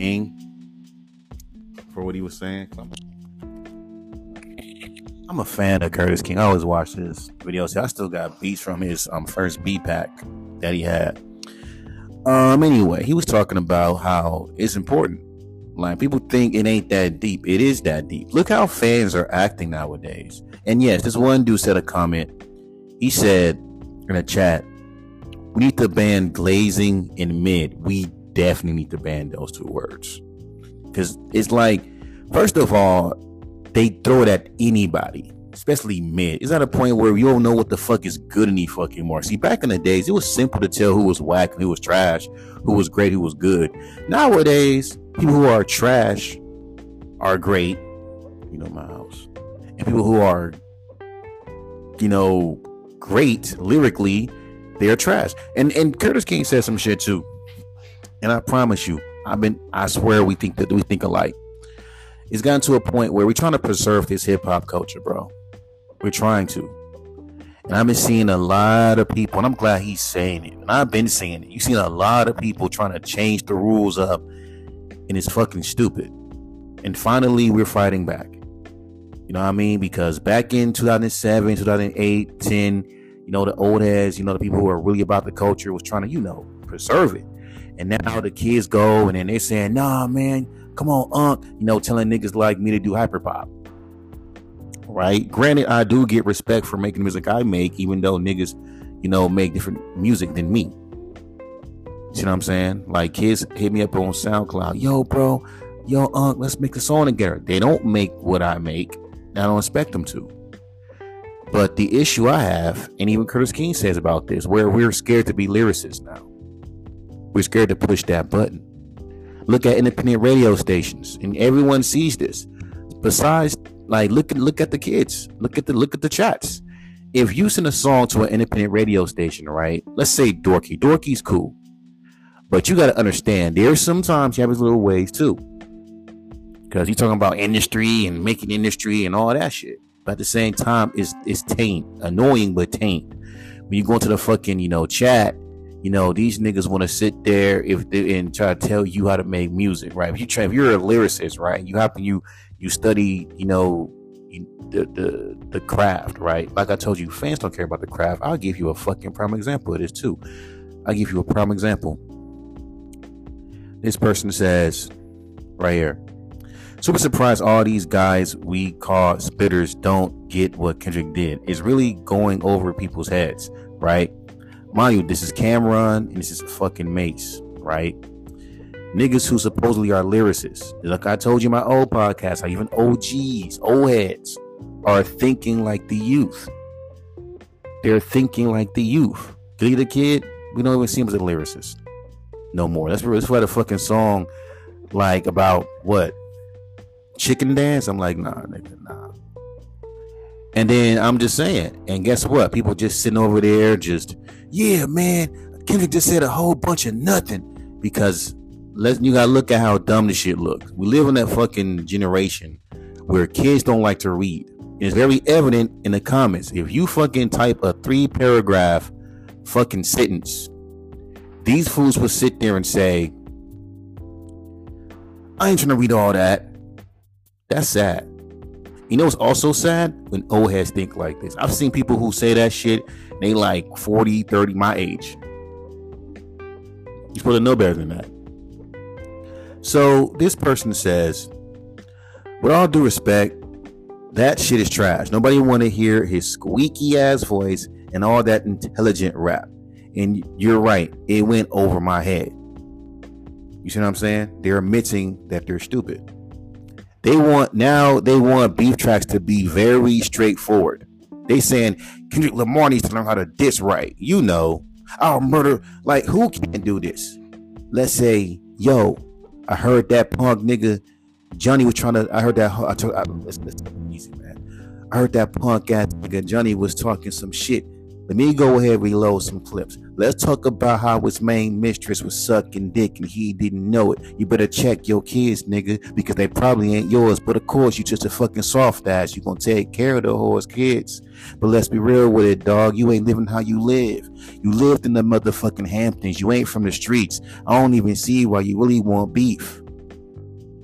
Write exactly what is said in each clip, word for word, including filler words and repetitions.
King for what he was saying. I'm a fan of Curtis King. I always watch his videos. I still got beats from his um first beat pack that he had. Um. Anyway, he was talking about how it's important. Like, people think it ain't that deep. It is that deep. Look how fans are acting nowadays. And yes, this one dude said a comment. He said in a chat, we need to ban glazing and mid. We definitely need to ban those two words. Because it's like, first of all, they throw it at anybody, especially mid. It's at a point where you don't know what the fuck is good any fucking more. See, back in the days, it was simple to tell who was whack and who was trash, who was great, who was good. Nowadays, people who are trash are great, you know, my house. And people who are, you know, great lyrically, they're trash. And and Curtis King said some shit too. And I promise you, I've been, I swear we think that we think alike. It's gotten to a point where we're trying to preserve this hip hop culture, bro. We're trying to. And I've been seeing a lot of people, and I'm glad he's saying it. And I've been saying it. You've seen a lot of people trying to change the rules up, and it's fucking stupid. And finally, we're fighting back. You know what I mean? Because back in two thousand seven, two thousand eight, ten, you know, the old heads, you know, the people who are really about the culture was trying to, you know, preserve it. And now the kids go and then they're saying, nah, man, come on, Unc, you know, telling niggas like me to do hyperpop. Right? Granted, I do get respect for making music I make, even though niggas, you know, make different music than me. You see what I'm saying? Like, kids hit me up on SoundCloud. Yo, bro, yo, Unc, let's make a song together. They don't make what I make. I don't expect them to. But the issue I have, and even Curtis King says about this, where we're scared to be lyricists now. We're scared to push that button. Look at independent radio stations, and everyone sees this. Besides, like, look at look at the kids. Look at the look at the chats. If you send a song to an independent radio station, right? Let's say Dorky. Dorky's cool. But you got to understand, there's sometimes you have his little ways too. Because you're talking about industry and making industry and all that shit. But at the same time, it's, it's taint. Annoying, but taint. When you go into the fucking, you know, chat, you know, these niggas want to sit there if they, and try to tell you how to make music, right? If you try, if you're a lyricist, right? You have to, you, you study, you know, you, the, the, the craft, right? Like I told you, fans don't care about the craft. I'll give you a fucking prime example of this too. I'll give you a prime example. This person says right here, super surprised all these guys we call spitters don't get what Kendrick did. It's really going over people's heads, right? Mind you, this is Cameron and this is fucking Mace, right? Niggas who supposedly are lyricists. Like I told you in my old podcast, how even O Gs, old heads, are thinking like the youth. They're thinking like the youth. Gilly the Kid, we don't even see him as a lyricist no more. That's why, that's why the fucking song, like, about what? Chicken dance? I'm like, nah, nigga, nah. And then I'm just saying, and guess what? People just sitting over there just, yeah, man, Kendrick just said a whole bunch of nothing. Because let you gotta look at how dumb this shit looks. We live in that fucking generation where kids don't like to read. It's very evident in the comments. If you fucking type a three paragraph fucking sentence, these fools will sit there and say, I ain't trying to read all that. That's sad. You know what's also sad? When old heads think like this. I've seen people who say that shit, and they like forty, thirty, my age. You're supposed to know better than that. So this person says, with all due respect, that shit is trash. Nobody want to hear his squeaky ass voice and all that intelligent rap. And you're right, it went over my head. You see what I'm saying? They're admitting that they're stupid. They want now they want beef tracks to be very straightforward. They saying Kendrick Lamar needs to learn how to diss right. You know, I'll murder. Like, who can do this? Let's say, yo, I heard that punk nigga Johnny was trying to. I heard that. I told. I, listen, listen, easy, man. I heard that punk ass nigga Johnny was talking some shit. Let me go ahead and reload some clips. Let's talk about how his main mistress was sucking dick and he didn't know it. You better check your kids, nigga, because they probably ain't yours. But of course, you just a fucking soft ass. You gonna take care of the whore's kids. But let's be real with it, dog. You ain't living how you live. You lived in the motherfucking Hamptons. You ain't from the streets. I don't even see why you really want beef.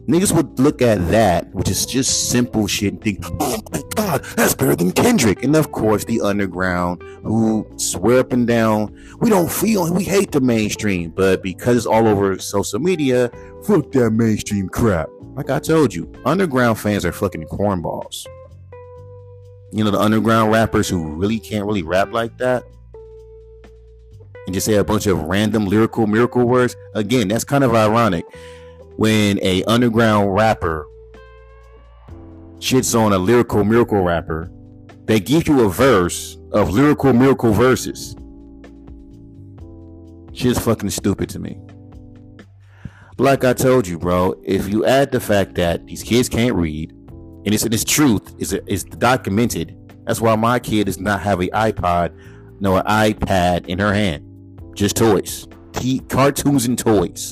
Niggas would look at that, which is just simple shit, and think, oh my God, that's better than Kendrick. And of course, the underground who swear up and down, we don't feel, we hate the mainstream. But because it's all over social media, fuck that mainstream crap. Like I told you, underground fans are fucking cornballs. You know, the underground rappers who really can't really rap like that and just say a bunch of random lyrical miracle words. Again, that's kind of ironic. When a underground rapper shits on a lyrical miracle rapper, they give you a verse of lyrical miracle verses. Shit's fucking stupid to me. But like I told you, bro, if you add the fact that these kids can't read, and it's, it's truth, is is documented. That's why my kid does not have an iPod, no an iPad in her hand. Just toys, T- cartoons and toys.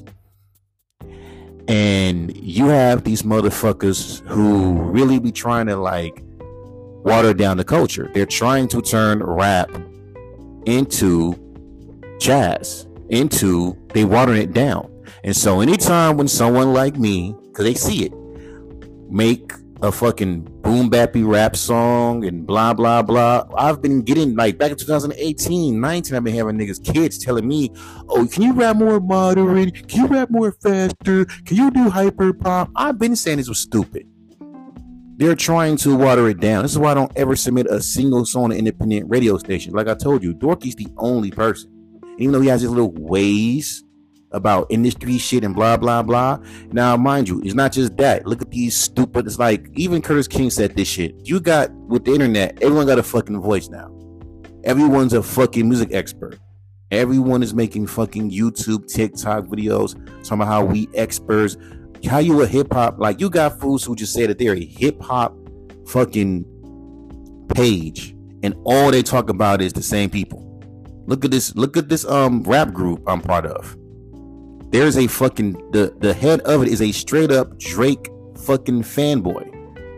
And you have these motherfuckers who really be trying to like water down the culture. They're trying to turn rap into jazz, into they watering it down. And so anytime when someone like me, because they see it, make a fucking boom bappy rap song and blah blah blah, I've been getting like back in two thousand eighteen, nineteen, I've been having niggas, kids telling me, oh, can you rap more moderate? Can you rap more faster? Can you do hyper pop? I've been saying this was stupid. They're trying to water it down. This is why I don't ever submit a single song on an independent radio station. Like I told you, Dorky's the only person. And even though he has his little ways about industry shit and blah blah blah. Now, mind you, it's not just that. Look at these stupid. It's like even Curtis King said this shit. You got with the internet, everyone got a fucking voice now. Everyone's a fucking music expert. Everyone is making fucking YouTube, TikTok videos talking about how we experts. How you a hip hop? Like you got fools who just say that they're a hip hop fucking page, and all they talk about is the same people. Look at this. Look at this um rap group I'm part of. There's a fucking, the, the head of it is a straight up Drake fucking fanboy.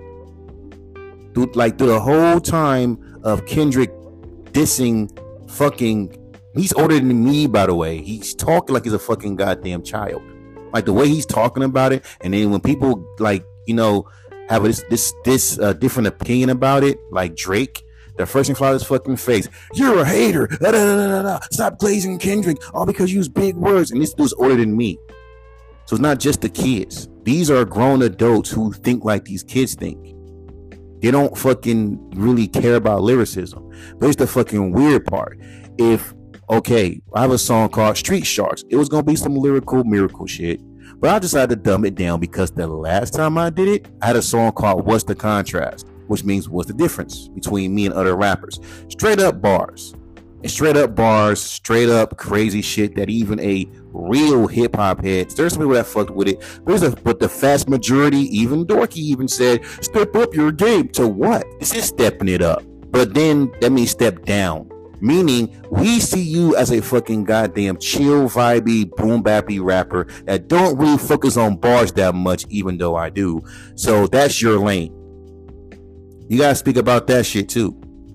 Dude, like through the whole time of Kendrick dissing fucking, he's older than me, by the way. He's talking like he's a fucking goddamn child. Like the way he's talking about it. And then when people like, you know, have this, this, this uh, different opinion about it, like Drake, the first thing fly his fucking face. You're a hater. Da, da, da, da, da. Stop glazing Kendrick. All because you use big words. And this dude's older than me. So it's not just the kids. These are grown adults who think like these kids think. They don't fucking really care about lyricism. But it's the fucking weird part. If, okay, I have a song called Street Sharks. It was going to be some lyrical miracle shit. But I decided to dumb it down because the last time I did it, I had a song called What's the Contrast? Which means what's the difference between me and other rappers? Straight up bars. And straight up bars, straight up crazy shit that even a real hip hop head, there's some people that fucked with it, but, a, but the vast majority, even Dorky even said, step up your game. To what? This is stepping it up. But then that means step down. Meaning we see you as a fucking goddamn chill, vibey, boom bappy rapper that don't really focus on bars that much, even though I do. So that's your lane. You gotta speak about that shit too.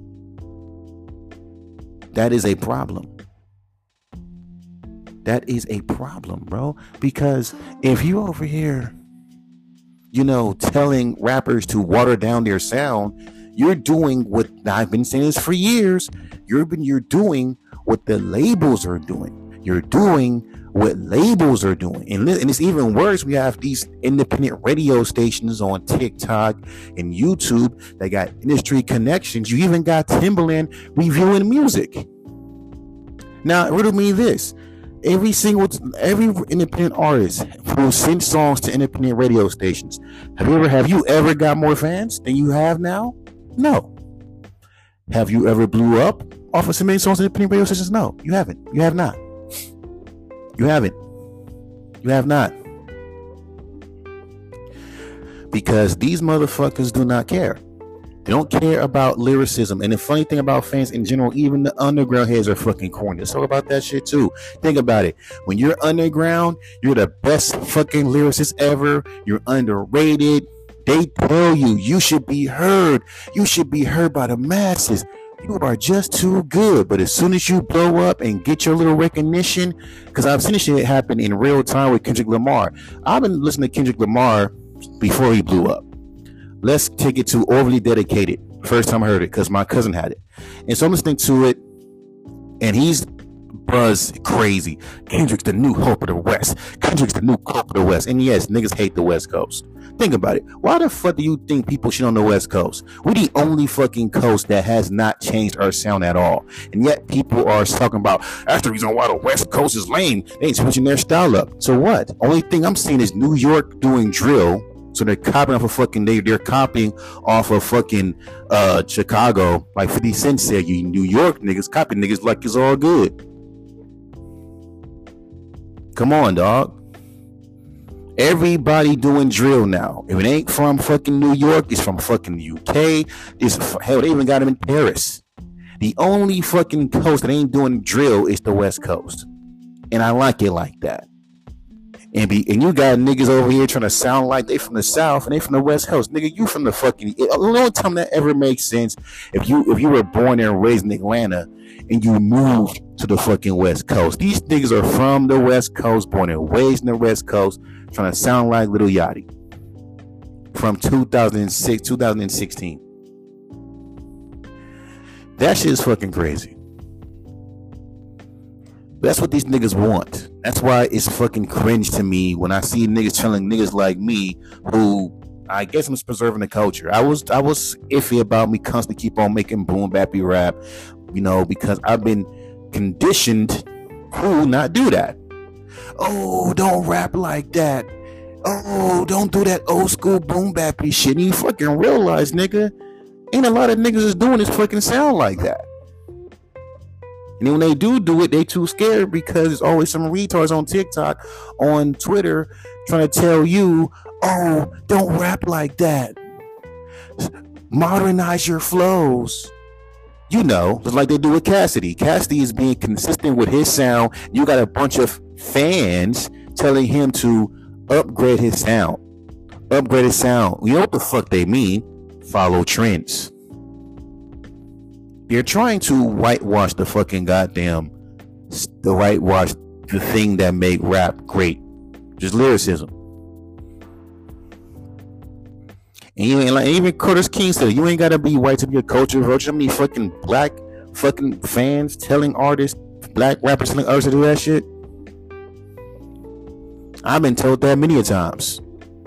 That is a problem. That is a problem, bro. Because if you over here, you know, telling rappers to water down their sound, you're doing what I've been saying this for years. You're been you're doing what the labels are doing. You're doing what labels are doing. And, and it's even worse. We have these independent radio stations on TikTok and YouTube that got industry connections. You even got Timbaland reviewing music. Now, riddle me this. Every single, every independent artist who sends songs to independent radio stations, have you ever, have you ever got more fans than you have now? No. Have you ever blew up off of submitting songs to independent radio stations? No, you haven't. You have not. You haven't. You have not. Because these motherfuckers do not care. They don't care about lyricism. And the funny thing about fans in general, even the underground heads are fucking corny. Let's talk about that shit too. Think about it. When you're underground, you're the best fucking lyricist ever. You're underrated. They tell you you should be heard. You should be heard by the masses. You are just too good. But as soon as you blow up and get your little recognition, because I've seen this shit happen in real time with Kendrick Lamar. I've been listening to Kendrick Lamar before he blew up. Let's take it to Overly Dedicated. First time I heard it because my cousin had it. And so I'm listening to it, and he's buzz crazy. Kendrick's the new hope of the West. Kendrick's the new hope of the West. And yes, niggas hate the West Coast. Think about it. Why the fuck do you think people shit on the West Coast? We're the only fucking coast that has not changed our sound at all. And yet people are talking about, that's the reason why the West Coast is lame. They ain't switching their style up. So what? Only thing I'm seeing is New York doing drill. So they're copying off of fucking, they, they're copying off of fucking uh, Chicago. Like fifty Cent said, you New York niggas copy niggas like it's all good. Come on, dog. Everybody doing drill now. If it ain't from fucking New York, it's from fucking U K. It's, hell, they even got them in Paris. The only fucking coast that ain't doing drill is the West Coast. And I like it like that. And be and you got niggas over here trying to sound like they from the South and they from the West Coast. Nigga, you from the fucking... The only time that ever makes sense, if you if you were born and raised in Atlanta and you moved to the fucking West Coast. These niggas are from the West Coast, born and raised in the West Coast, trying to sound like Lil Yachty from two thousand six, two thousand sixteen. That shit is fucking crazy. That's what these niggas want. That's why it's fucking cringe to me when I see niggas telling niggas like me, who I guess I'm preserving the culture. I was I was iffy about me constantly keep on making boom bappy rap, you know, because I've been conditioned to not do that. Oh, don't rap like that. Oh, don't do that old school boom bappy shit. And you fucking realize, nigga, ain't a lot of niggas is doing this fucking sound like that. And then when they do do it, they too scared because there's always some retards on TikTok, on Twitter, trying to tell you, oh, don't rap like that. Modernize your flows. You know, just like they do with Cassidy. Cassidy is being consistent with his sound. You got a bunch of fans telling him to upgrade his sound. Upgrade his sound. You know what the fuck they mean? Follow trends. They're trying to whitewash the fucking goddamn, the whitewash the thing that make rap great, just lyricism. And you ain't like, even Curtis King said, you ain't gotta be white to be a culture. How many fucking black fucking fans telling artists, black rappers telling artists to do that shit? I've been told that many a times.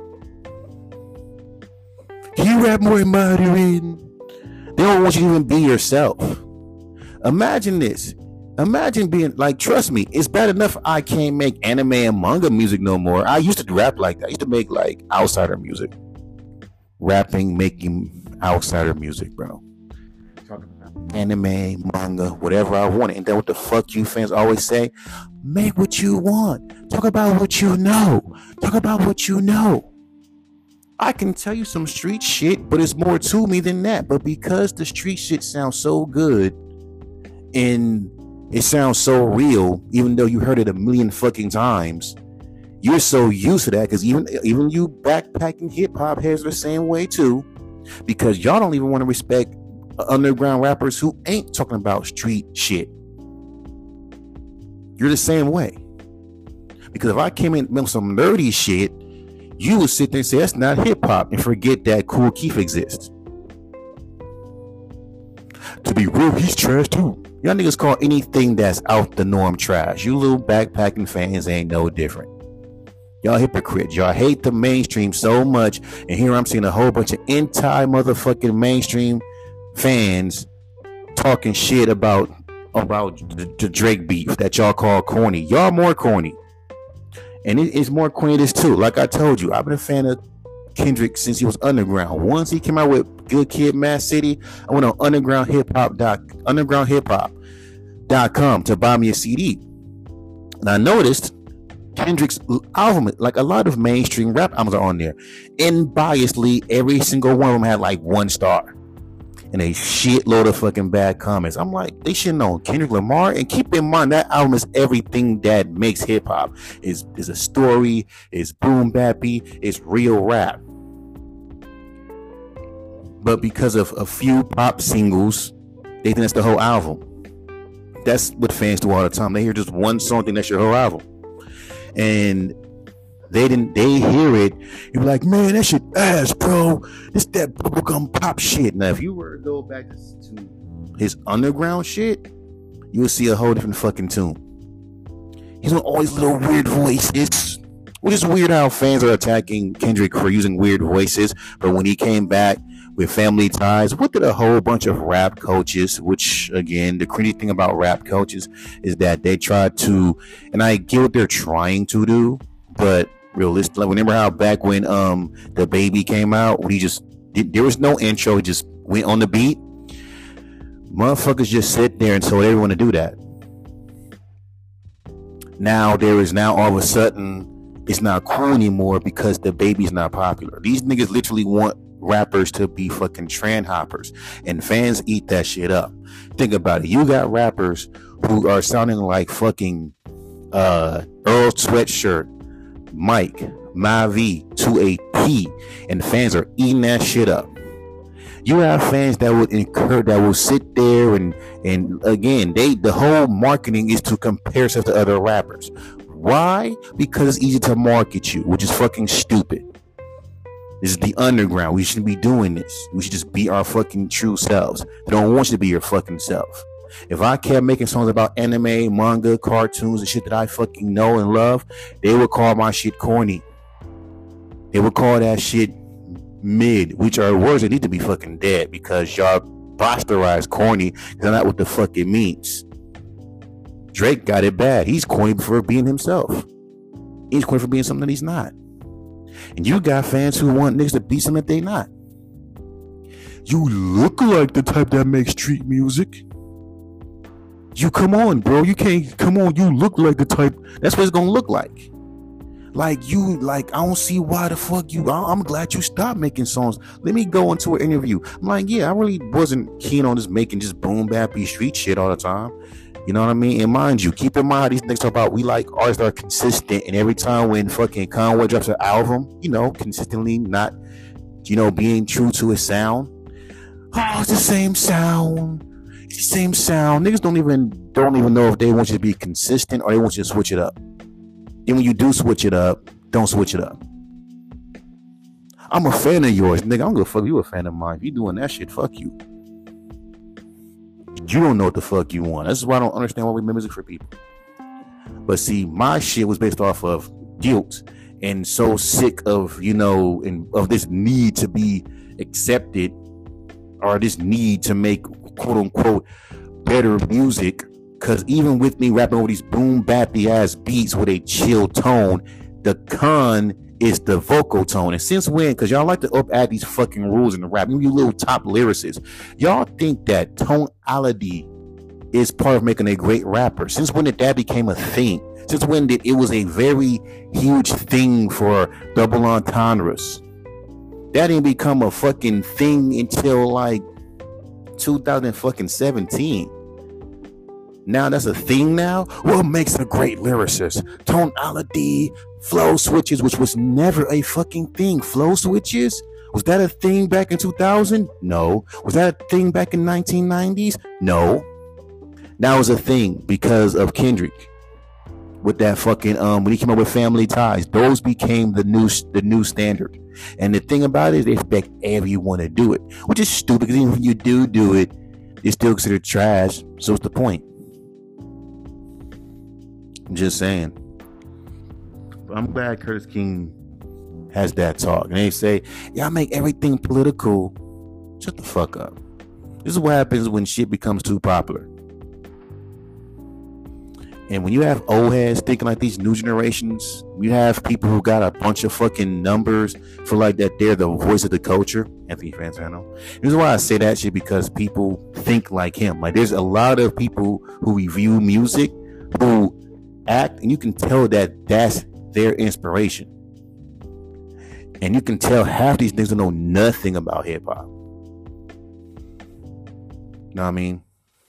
Can you rap more Mandarin? They don't want you to even be yourself. Imagine this. Imagine being like, trust me, it's bad enough I can't make anime and manga music no more. I used to rap like that. I used to make like outsider music. Rapping, making outsider music, bro. Talking about anime, manga, whatever I wanted. And then what the fuck you fans always say? Make what you want. Talk about what you know. Talk about what you know. I can tell you some street shit, but it's more to me than that. But because the street shit sounds so good and it sounds so real, even though you heard it a million fucking times, you're so used to that. Because even even you backpacking hip hop heads are the same way too, because y'all don't even want to respect underground rappers who ain't talking about street shit. You're the same way. Because if I came in with some nerdy shit, you would sit there and say that's not hip hop and forget that Kool Keith exists. To be real, he's trash too. Y'all niggas call anything that's out the norm trash. You little backpacking fans ain't no different. Y'all hypocrites. Y'all hate the mainstream so much, and here I'm seeing a whole bunch of anti-motherfucking mainstream fans talking shit about about the, the Drake beef that y'all call corny. Y'all more corny. And it is more corny this too. Like I told you, I've been a fan of Kendrick since he was underground. Once he came out with Good Kid, Mad City, I went on underground hip hop dot underground hip hop dot com to buy me a C D. And I noticed Kendrick's album, like a lot of mainstream rap albums are on there. And biasly, every single one of them had like one star. And a shitload of fucking bad comments. I'm like, they should know Kendrick Lamar. And keep in mind, that album is everything that makes hip hop. Is is a story, is boom bappy, it's real rap. But because of a few pop singles They think that's the whole album. That's what fans do all the time. They hear just one song, think that's your whole album. And they didn't they hear it, you're like, man, that shit ass, bro. This that bubblegum pop shit. Now if you were to go back to his underground shit, you will see a whole different fucking tune. He's on all these little weird voices, which is weird how fans are attacking Kendrick for using weird voices. But when he came back with Family Ties, what did a whole bunch of rap coaches, which again, the crazy thing about rap coaches is that they try to, and I get what they're trying to do, but realistically, remember how back when um the Baby came out, when he just did, there was no intro, he just went on the beat. Motherfuckers just sit there and told everyone to do that. Now there is now all of a sudden it's not cool anymore because the Baby's not popular. These niggas literally want rappers to be fucking trend hoppers, and fans eat that shit up. Think about it. You got rappers who are sounding like fucking uh Earl Sweatshirt, Mike, Mavi to a P, and fans are eating that shit up. You have fans that would incur that will sit there and and again, they the whole marketing is to compare yourself to other rappers. Why? Because it's easy to market you, which is fucking stupid. This is the underground. We shouldn't be doing this. We should just be our fucking true selves. They don't want you to be your fucking self. If I kept making songs about anime, manga, cartoons, and shit that I fucking know and love, they would call my shit corny. They would call that shit mid, which are words that need to be fucking dead because y'all bastardize corny because that's not what the fuck it means. Drake got it bad. He's corny for being himself. He's corny for being something that he's not. And you got fans who want niggas to be something that they not. You look like the type that makes street music. You come on, bro. You can't come on. You look like the type. That's what it's gonna look like. Like you, like I don't see why the fuck you. I'm glad you stopped making songs. Let me go into an interview. I'm like, yeah, I really wasn't keen on just making just boom bappy street shit all the time. You know what I mean? And mind you, keep in mind these niggas talk about we like artists that are consistent. And every time when fucking Conway drops an album, you know, consistently not, you know, being true to his sound. Oh, it's the same sound. It's the same sound. Niggas don't even don't even know if they want you to be consistent or they want you to switch it up. And when you do switch it up, don't switch it up. I'm a fan of yours, nigga. I don't give a fuck if you a fan of mine. If you doing that shit, fuck you. You don't know what the fuck you want. That's why I don't understand why we make music for people. But see, my shit was based off of guilt and so sick of, you know, and of this need to be accepted or this need to make quote unquote better music. Cause even with me rapping over these boom bappy ass beats with a chill tone, the con is the vocal tone. And since when? Cause y'all like to up add these fucking rules in the rap. You little top lyricists, y'all think that tonality is part of making a great rapper. Since when did that became a thing? Since when did it was a very huge thing for double entendres? That didn't become a fucking thing until like two thousand seventeen. Now that's a thing now? What makes a great lyricist? Tonality, flow switches, which was never a fucking thing. Flow switches? Was that a thing back in two thousand? No. Was that a thing back in nineteen nineties? No. Now it's a thing because of Kendrick. With that fucking, um, when he came up with Family Ties, those became the new, the new standard. And the thing about it is they expect everyone to do it, which is stupid because even if you do do it, it's still considered trash. So what's the point? I'm just saying. But I'm glad Curtis King has that talk. And they say, y'all make everything political. Shut the fuck up. This is what happens when shit becomes too popular. And when you have old heads thinking like these new generations, you have people who got a bunch of fucking numbers for like that they're the voice of the culture. Anthony Fantano. This is why I say that shit, because people think like him. Like there's a lot of people who review music who act, and you can tell that that's their inspiration. And you can tell half these niggas don't know nothing about hip hop. You know what I mean?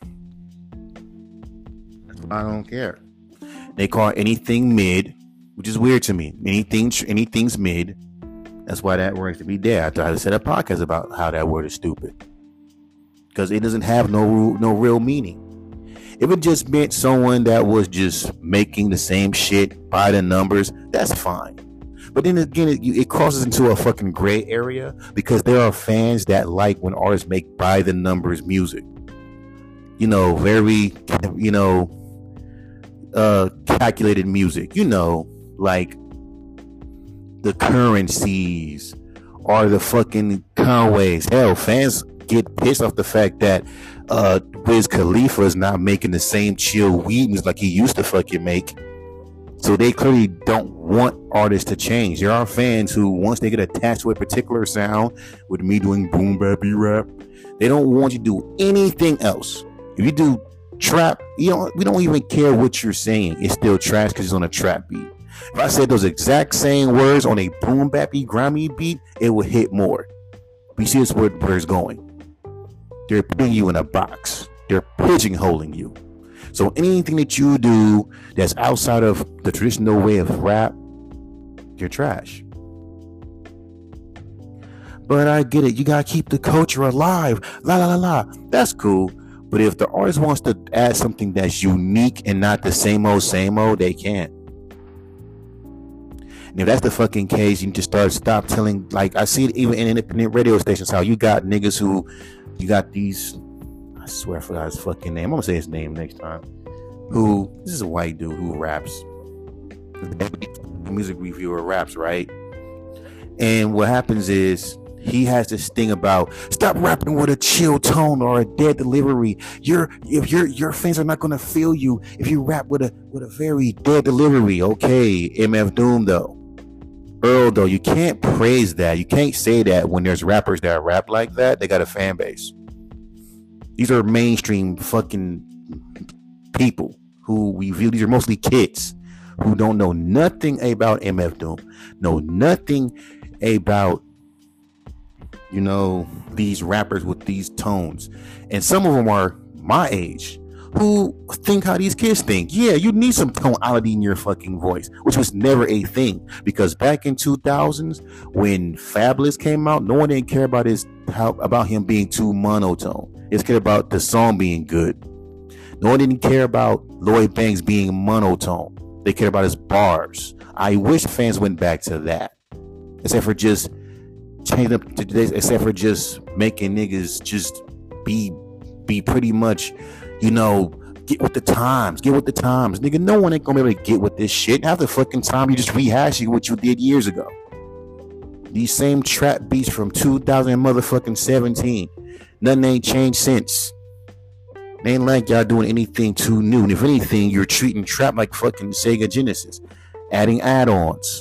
I don't care. They call anything mid, which is weird to me. Anything, anything's mid. That's why that word to be dead. I tried to set a podcast about how that word is stupid. because it doesn't have no no real meaning. If it just meant someone that was just making the same shit by the numbers, that's fine. But then again, it, it crosses into a fucking gray area because there are fans that like when artists make by the numbers music. You know, very, you know, uh, calculated music. You know, like the Currencies or the fucking Conways. Hell, fans get pissed off the fact that uh, Wiz Khalifa is not making the same chill weed music like he used to fucking make. So they clearly don't want artists to change. There are fans who, once they get attached to a particular sound, with me doing boom bap rap, they don't want you to do anything else. If you do trap, you know, we don't even care what you're saying. It's still trash because it's on a trap beat. If I said those exact same words on a boom bappy grimy beat, it would hit more. But you see, it's where, where it's going. They're putting you in a box. They're pigeonholing you. So anything that you do that's outside of the traditional way of rap, you're trash. But I get it. You gotta keep the culture alive. La la la la. That's cool. But if the artist wants to add something that's unique and not the same old, same old, they can't. And if that's the fucking case, you need to start stop telling. Like I see it even in independent radio stations, how you got niggas who, you got these. I swear I forgot his fucking name. I'm gonna say his name next time. Who, this is a white dude who raps. Music reviewer raps, right? And what happens is he has this thing about stop rapping with a chill tone or a dead delivery. Your if your your fans are not gonna feel you if you rap with a with a very dead delivery. Okay, M F Doom though. Earl though, you can't praise that. You can't say that when there's rappers that rap like that. They got a fan base. These are mainstream fucking people who we view. These are mostly kids who don't know nothing about M F Doom, know nothing about, you know, these rappers with these tones. And some of them are my age who think how these kids think. Yeah, you need some tonality in your fucking voice, which was never a thing. Because back in two thousands, when Fabulous came out, no one didn't care about his how about him being too monotone. They cared about the song being good. No one didn't care about Lloyd Banks being monotone. They cared about his bars. I wish fans went back to that, except for just changing up to today's, except for just making niggas just be be pretty much, you know, get with the times, get with the times. Nigga, no one ain't gonna be able to get with this shit. Half the fucking time you just rehashing what you did years ago. These same trap beats from two thousand motherfucking seventeen. Nothing ain't changed since. It ain't like y'all doing anything too new. And if anything, you're treating trap like fucking Sega Genesis, adding add-ons.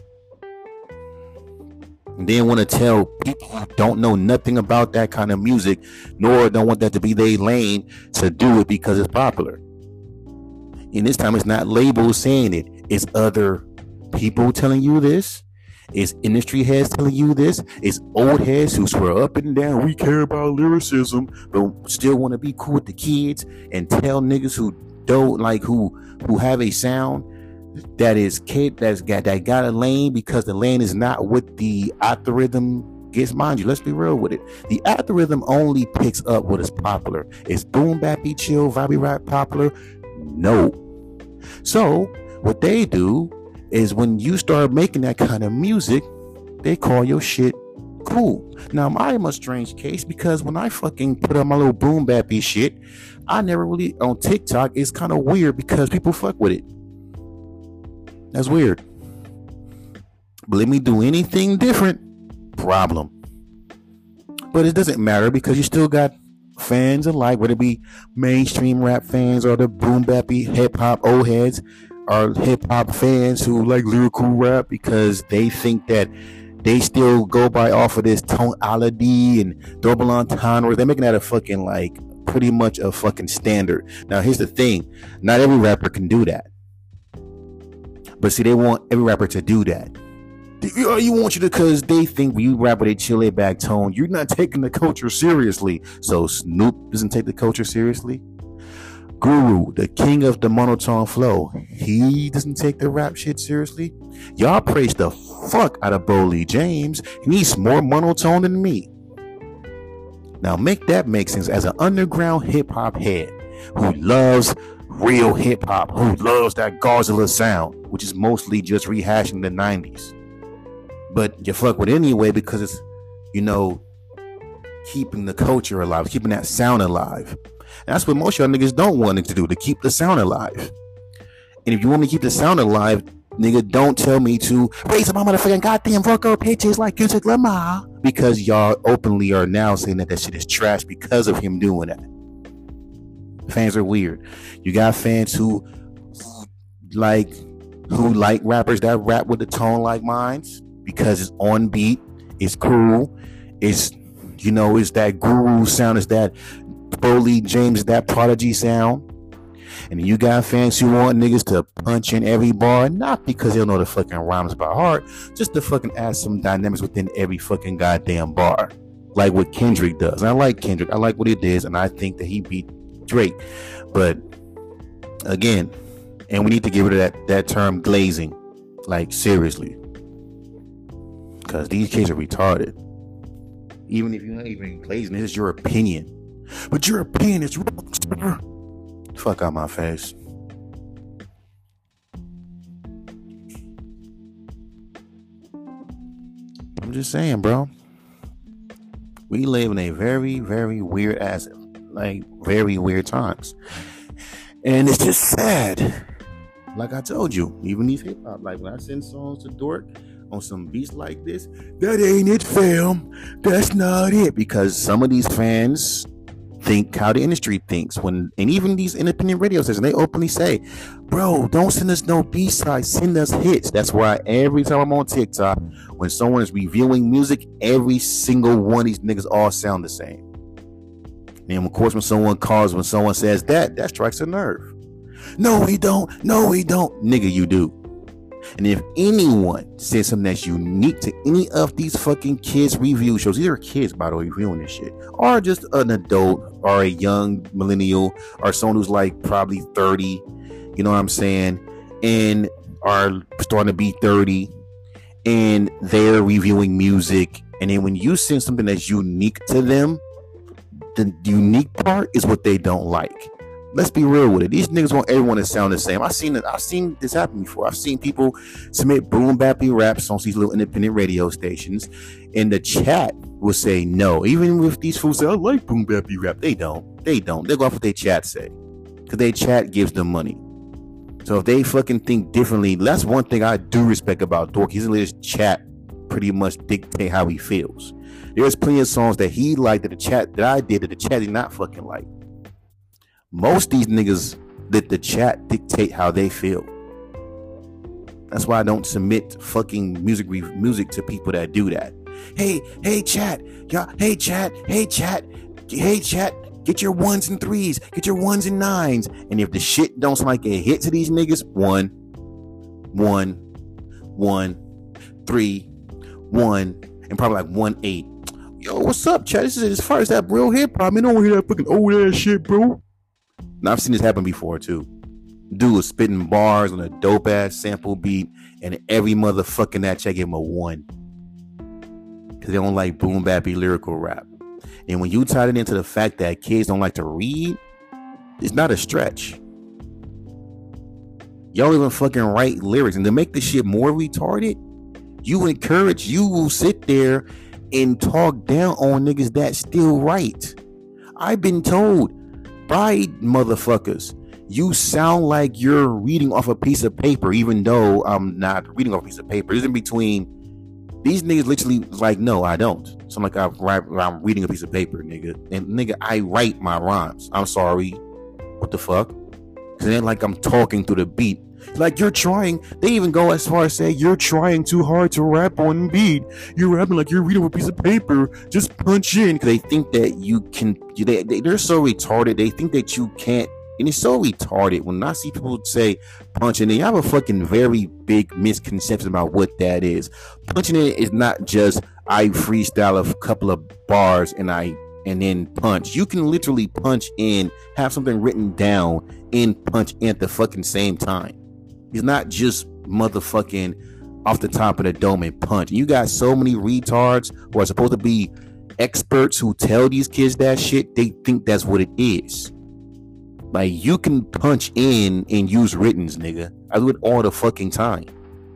And then want to tell people who don't know nothing about that kind of music, nor don't want that to be their lane, to do it because it's popular. And this time it's not labels saying it. It's other people telling you this. It's industry heads telling you this. It's old heads who swear up and down we care about lyricism, but still want to be cool with the kids and tell niggas who don't like who who have a sound that is kid that's got that got a lane because the lane is not what the algorithm gets. Mind you, let's be real with it. The algorithm only picks up what is popular. Is boom bappy chill vibey rap popular? No. So what they do is when you start making that kind of music, they call your shit cool. Now, I'm a strange case because when I fucking put up my little boom bappy shit, I never really, on TikTok, it's kind of weird because people fuck with it. That's weird. But let me do anything different, problem. But it doesn't matter because you still got fans alike, whether it be mainstream rap fans or the boom bappy hip hop old heads, are hip hop fans who like lyrical rap because they think that they still go by off of this tonality and double entendre. They're making that a fucking like pretty much a fucking standard. Now here's the thing: not every rapper can do that, but see, they want every rapper to do that. You, you want you to, because they think when you rap with a chill laid back tone, you're not taking the culture seriously. So Snoop doesn't take the culture seriously. Guru, the king of the monotone flow, he doesn't take the rap shit seriously. Y'all praise the fuck out of Boldy James. He needs more monotone than me. Now make that make sense as an underground hip hop head who loves real hip hop, who loves that Godzilla sound, which is mostly just rehashing the nineties. But you fuck with it anyway because it's, you know, keeping the culture alive, keeping that sound alive. And that's what most y'all niggas don't want it to do, to keep the sound alive. And if you want me to keep the sound alive, nigga, don't tell me to raise my motherfucking goddamn vocal pitches like Kendrick Lamar, because y'all openly are now saying that that shit is trash because of him doing that. Fans are weird. You got fans who like who like rappers that rap with a tone like mine because it's on beat, it's cool, it's, you know, it's that guru sound, it's that Foley James, that Prodigy sound. And you got fans who want niggas to punch in every bar, not because they don't know the fucking rhymes by heart, just to fucking add some dynamics within every fucking goddamn bar, like what Kendrick does. And I like Kendrick, I like what he does, and I think that he beat Drake. But again, and we need to get rid of that that term glazing, like seriously, because these kids are retarded. Even if you're not even glazing, this is your opinion, but your opinion is wrong. Fuck out my face. I'm just saying, bro. We live in a very, very weird ass, like very weird times, and it's just sad. Like I told you, even these hip hop, like when I send songs to Dork on some beats like this, that ain't it, fam. That's not it, because some of these fans think how the industry thinks. When and even these independent radio stations, they openly say, bro, don't send us no B-sides, send us hits. That's why every time I'm on TikTok, when someone is reviewing music, every single one of these niggas all sound the same. And of course, when someone calls, when someone says that, that strikes a nerve. No, we don't. No, we don't. Nigga, you do. And if anyone says something that's unique to any of these fucking kids review shows, these are kids, by the way, reviewing this shit, or just an adult or a young millennial or someone who's like probably thirty, you know what I'm saying, and are starting to be thirty, and they're reviewing music, and then when you send something that's unique to them, the unique part is what they don't like. Let's be real with it. These niggas want everyone to sound the same. I've seen it. I've seen this happen before. I've seen people submit boom bappy raps on these little independent radio stations, and the chat will say no. Even if these fools say I like boom bappy rap, they don't. They don't. They go off what their chat say, because their chat gives them money. So if they fucking think differently, that's one thing I do respect about Dork. He's let his chat pretty much dictate how he feels. There's plenty of songs that he liked that the chat that I did that the chat did not fucking like. Most of these niggas let the chat dictate how they feel. That's why I don't submit fucking music music to people that do that. Hey, hey chat, y'all, hey chat, hey chat, hey chat, get your ones and threes, get your ones and nines. And if the shit don't sound like a hit to these niggas, one, one, one, three, one, and probably like one eight. Yo, what's up, chat? This is as far as that real hip hop. I don't hear that fucking old ass shit, bro. Now, I've seen this happen before too. Dude was spitting bars on a dope ass sample beat, and every motherfucking that check gave him a one, because they don't like boom bappy lyrical rap. And when you tie it into the fact that kids don't like to read, it's not a stretch. Y'all even fucking write lyrics, and to make this shit more retarded, you encourage, you will sit there and talk down on niggas that still write. I've been told by motherfuckers, you sound like you're reading off a piece of paper, even though I'm not reading off a piece of paper. It's in between. These niggas literally like, no, I don't. So I'm like, I'm, I'm reading a piece of paper, nigga. And nigga, I write my rhymes. I'm sorry. What the fuck? Because it ain't like I'm talking through the beat. Like, you're trying. They even go as far as say you're trying too hard to rap on beat. You're rapping like you're reading a piece of paper. Just punch in, because they think that you can. They, they they're so retarded. They think that you can't. And it's so retarded when I see people say punching in. I have a fucking very big misconception about what that is. Punching in is not just I freestyle a couple of bars and I and then punch. You can literally punch in, have something written down, and punch in at the fucking same time. It's not just motherfucking off the top of the dome and punch. You got so many retards who are supposed to be experts who tell these kids that shit, they think that's what it is. Like, you can punch in and use writtens, nigga. I do it all the fucking time.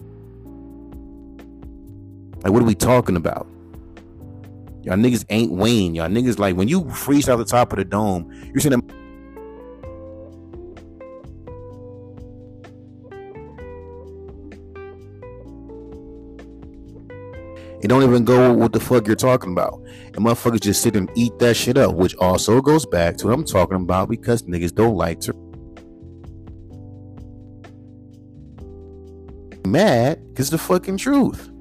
Like, what are we talking about? Y'all niggas ain't Wayne. Y'all niggas, like, when you freestyle the top of the dome, you're saying them. It don't even go with what the fuck you're talking about. And motherfuckers just sit and eat that shit up, which also goes back to what I'm talking about, because niggas don't like to mad because the fucking truth.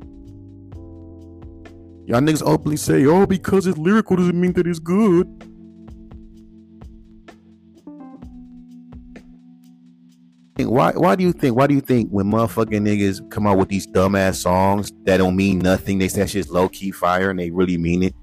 Y'all niggas openly say, oh, because it's lyrical doesn't mean that it's good. Why why do you think why do you think when motherfucking niggas come out with these dumbass songs that don't mean nothing, they say that shit's low key fire and they really mean it?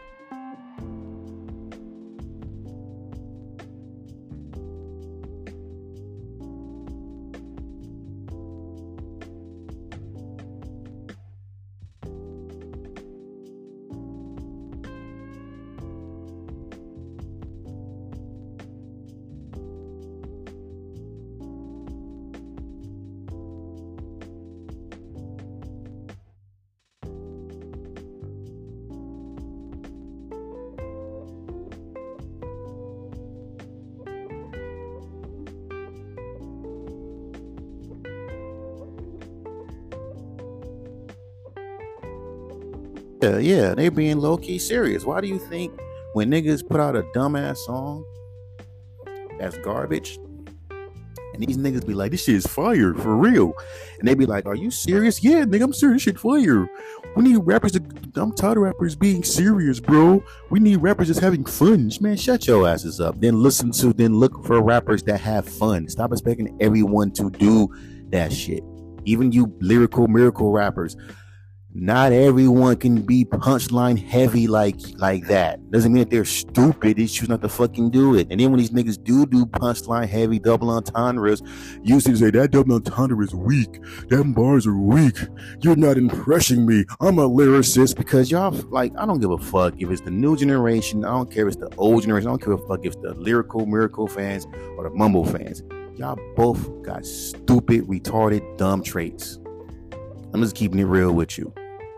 Yeah, yeah, they being low key serious. Why do you think when niggas put out a dumbass song that's garbage, and these niggas be like, this shit is fire for real, and they be like, are you serious? Yeah, nigga, I'm serious. Shit fire. We need rappers to. I'm tired of rappers being serious, bro. We need rappers just having fun. Man, shut your asses up. Then listen to. Then look for rappers that have fun. Stop expecting everyone to do that shit. Even you lyrical miracle rappers. Not everyone can be punchline heavy like like that. Doesn't mean that they're stupid. They choose not to fucking do it. And then when these niggas do do punchline heavy double entendres, you used to say that double entendre is weak. Them bars are weak. You're not impressing me. I'm a lyricist. Because y'all, like, I don't give a fuck if it's the new generation. I don't care if it's the old generation. I don't care if, fuck if it's the lyrical miracle fans or the mumble fans. Y'all both got stupid, retarded, dumb traits. I'm just keeping it real with you.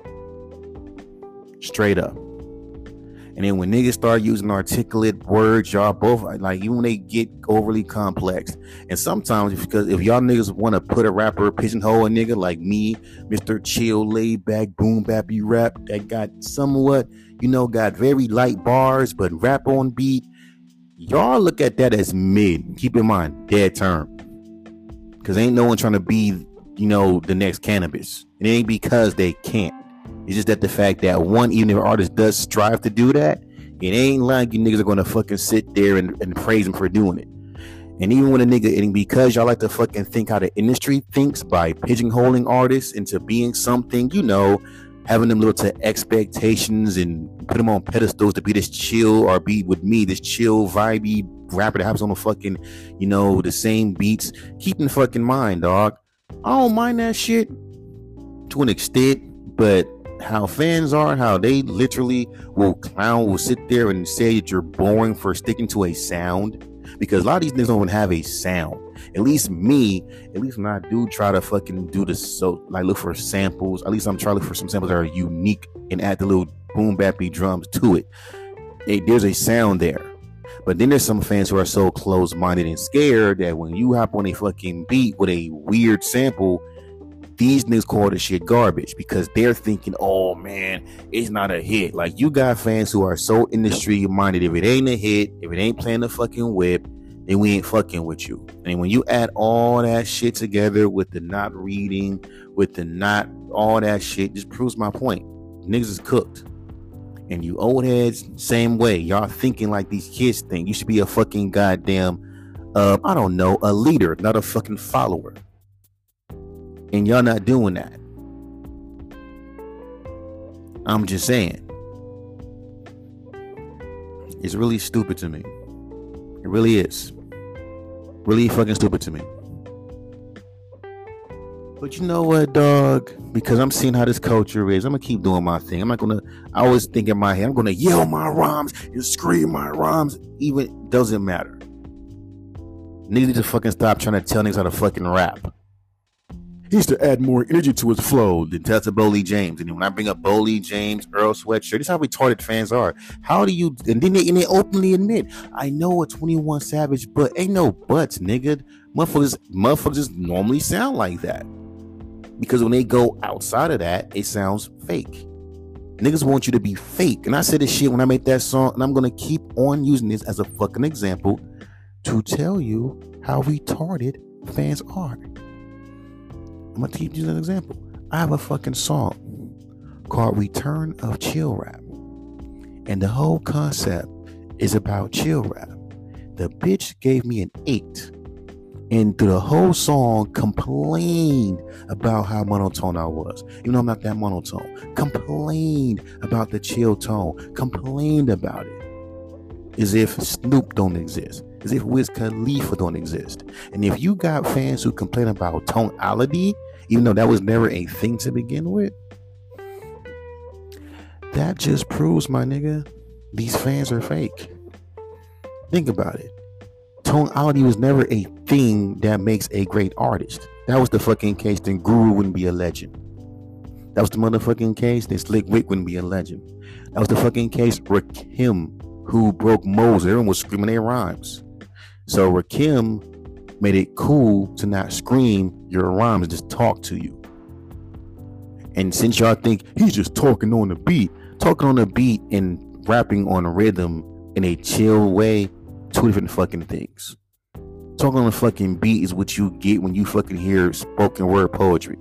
Straight up. And then when niggas start using articulate words, y'all both, like, even when they get overly complex. And sometimes, because if y'all niggas want to put a rapper, pigeonhole a nigga like me, Mister Chill, laid back, boom bappy rap, that got somewhat, you know, got very light bars, but rap on beat, y'all look at that as mid. Keep in mind, dead term. Because ain't no one trying to be, you know, the next Cannabis. It ain't because they can't. It's just that the fact that one, even if an artist does strive to do that, it ain't like you niggas are gonna fucking sit there and, and praise him for doing it. And even when a nigga, and because y'all like to fucking think how the industry thinks by pigeonholing artists into being something, you know, having them little to expectations and put them on pedestals to be this chill, or be with me, this chill, vibey rapper that happens on the fucking, you know, the same beats. Keep in fucking mind, dog. I don't mind that shit to an extent, but how fans are, how they literally will clown, will sit there and say that you're boring for sticking to a sound, because a lot of these niggas don't even have a sound. At least me, at least when I do try to fucking do this, so like look for samples, at least I'm trying to look for some samples that are unique and add the little boom bappy drums to it. Hey, there's a sound there. But then there's some fans who are so close-minded and scared that when you hop on a fucking beat with a weird sample, these niggas call this shit garbage, because they're thinking, oh man, it's not a hit. Like, you got fans who are so industry minded. If it ain't a hit, if it ain't playing the fucking whip, then we ain't fucking with you. And when you add all that shit together with the not reading, with the not all that shit, just proves my point. Niggas is cooked. And you old heads, same way. Y'all thinking like these kids think. You should be a fucking goddamn, uh, I don't know, a leader, not a fucking follower. And y'all not doing that. I'm just saying. It's really stupid to me. It really is. Really fucking stupid to me. But you know what, dog? Because I'm seeing how this culture is, I'm gonna keep doing my thing. I'm not gonna. I always think in my head, I'm gonna yell my rhymes and scream my rhymes. Even doesn't matter. Niggas need to fucking stop trying to tell niggas how to fucking rap. He needs to add more energy to his flow than tell to Boley James. And then when I bring up Boley James, Earl Sweatshirt, this is how retarded fans are. How do you, and then they, and they openly admit, I know a twenty-one Savage, but ain't no buts, nigga. Motherfuckers, motherfuckers just normally sound like that. Because when they go outside of that, it sounds fake. Niggas want you to be fake. And I said this shit when I made that song, and I'm going to keep on using this as a fucking example to tell you how retarded fans are. I'm going to keep using an example. I have a fucking song called Return of Chill Rap. And the whole concept is about chill rap. The bitch gave me an eight. And through the whole song, complained about how monotone I was. Even though I'm not that monotone. Complained about the chill tone. Complained about it. As if Snoop don't exist. As if Wiz Khalifa don't exist. And if you got fans who complain about tonality, even though that was never a thing to begin with, that just proves, my nigga, these fans are fake. Think about it. Tonality was never a thing that makes a great artist. That was the fucking case, then Guru wouldn't be a legend. That was the motherfucking case, then Slick Rick wouldn't be a legend. That was the fucking case, Rakim, who broke moles. Everyone was screaming their rhymes. So Rakim made it cool to not scream your rhymes, just talk to you. And since y'all think he's just talking on the beat, talking on the beat and rapping on a rhythm in a chill way, two different fucking things. Talking on a fucking beat is what you get when you fucking hear spoken word poetry.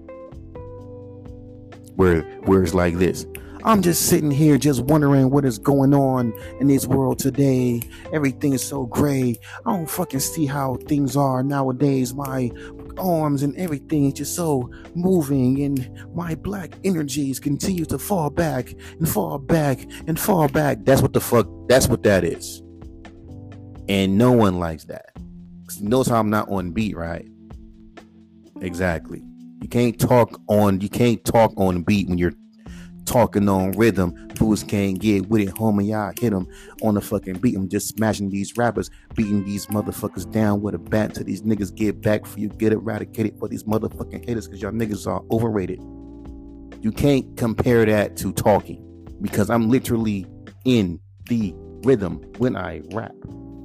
Where, where it's like this. I'm just sitting here just wondering what is going on in this world today. Everything is so gray. I don't fucking see how things are nowadays. My arms and everything is just so moving, and my black energies continue to fall back and fall back and fall back. That's what the fuck, that's what that is. And no one likes that. Notice how I'm not on beat, right? Exactly. You can't talk on, you can't talk on beat when you're talking on rhythm. Fools can't get with it, homie. Y'all hit them on the fucking beat. I'm just smashing these rappers, beating these motherfuckers down with a bat till these niggas get back for you, get eradicated for these motherfucking haters, because y'all niggas are overrated. You can't compare that to talking, because I'm literally in the rhythm when I rap.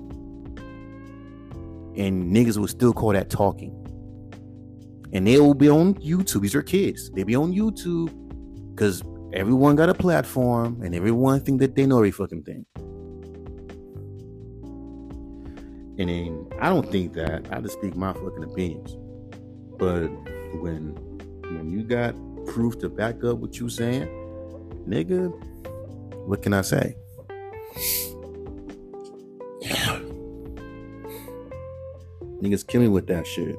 And niggas will still call that talking. And they will be on YouTube. These are kids. They be on YouTube because everyone got a platform and everyone think that they know every fucking thing. And then I don't think that. I just speak my fucking opinions. But when when you got proof to back up what you saying, nigga, what can I say? Yeah. Niggas kill me with that shit.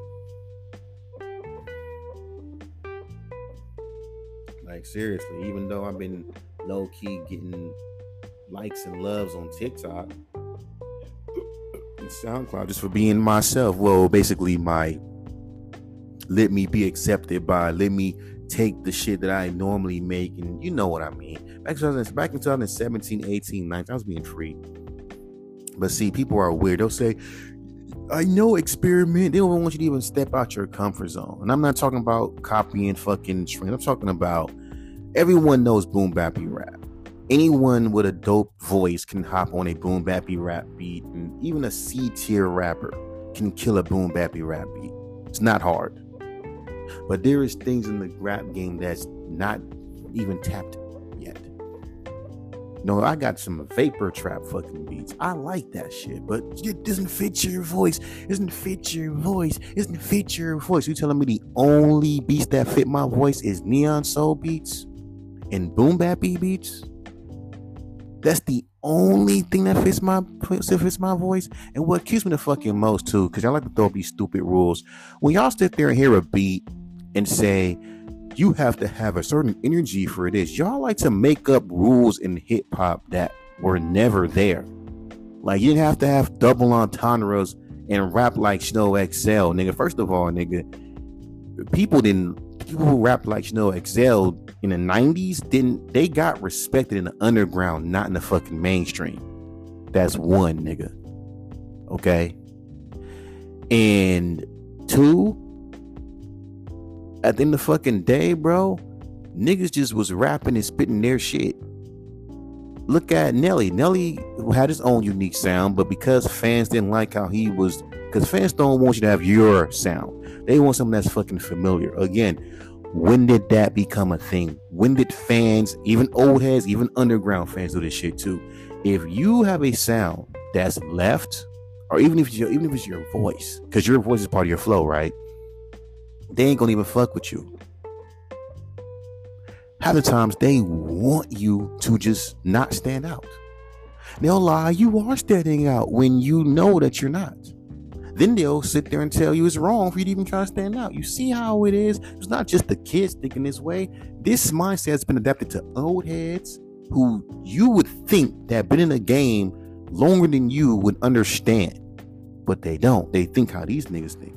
Like, seriously, even though I've been low-key getting likes and loves on TikTok and SoundCloud just for being myself. Well, basically my let me be accepted by, let me take the shit that I normally make, and you know what I mean. Back in twenty seventeen, eighteen, nineteen, I was being free. But see, people are weird. They'll say, I know, experiment. They don't want you to even step out your comfort zone. And I'm not talking about copying fucking trends. I'm talking about everyone knows boom bappy rap. Anyone with a dope voice can hop on a boom bappy rap beat, and even a C tier rapper can kill a boom bappy rap beat. It's not hard. But there is things in the rap game that's not even tapped yet. No, I got some vapor trap fucking beats. I like that shit, but it doesn't fit your voice. It doesn't fit your voice. It doesn't fit your voice. You telling me the only beats that fit my voice is neon soul beats and boom bappy beats? That's the only thing that fits my fits my voice. And what kills me the fucking most too, because y'all like to throw up these stupid rules. When y'all sit there and hear a beat and say, you have to have a certain energy for this, y'all like to make up rules in hip hop that were never there. Like, you didn't have to have double entendres and rap like Snow X L, nigga. First of all, nigga, people didn't people who rap like, you know, excelled in the nineties didn't they got respected in the underground, not in the fucking mainstream. That's one, nigga. Okay. And two, at the end of the fucking day, bro, niggas just was rapping and spitting their shit. Look at Nelly. Nelly had his own unique sound, but because fans didn't like how he was, because fans don't want you to have your sound. They want something that's fucking familiar. Again, when did that become a thing? When did fans, even old heads, even underground fans do this shit too? If you have a sound that's left, or even if it's your, even if it's your voice, because your voice is part of your flow, right? They ain't gonna even fuck with you. Half the times they want you to just not stand out. They'll lie you are standing out when you know that you're not. Then they'll sit there and tell you it's wrong for you to even try to stand out. You see how it is? It's not just the kids thinking this way. This mindset has been adapted to old heads who you would think that have been in the game longer than you would understand. But they don't. They think how these niggas think.